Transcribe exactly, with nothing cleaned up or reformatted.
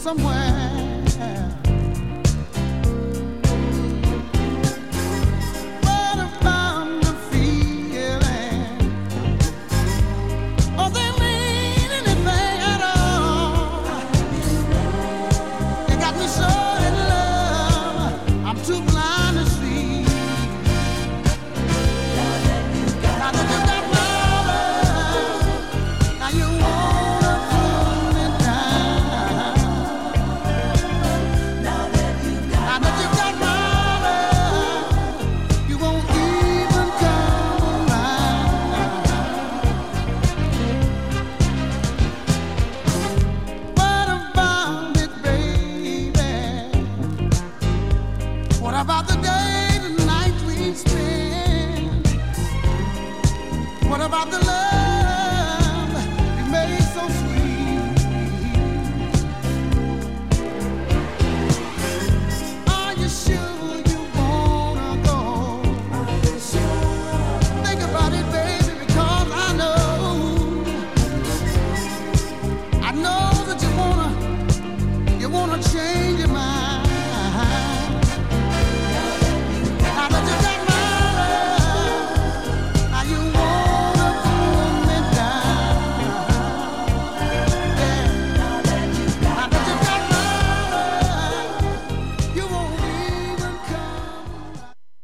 somewhere. What about the feeling? Oh, there ain't anything at all. You got me so in love, I'm too blind to see. Now that you got my love, now you wanna pull me down. Now that you got my love, you won't even come around. What about it, baby? What about the day, the night we spend? What about the love?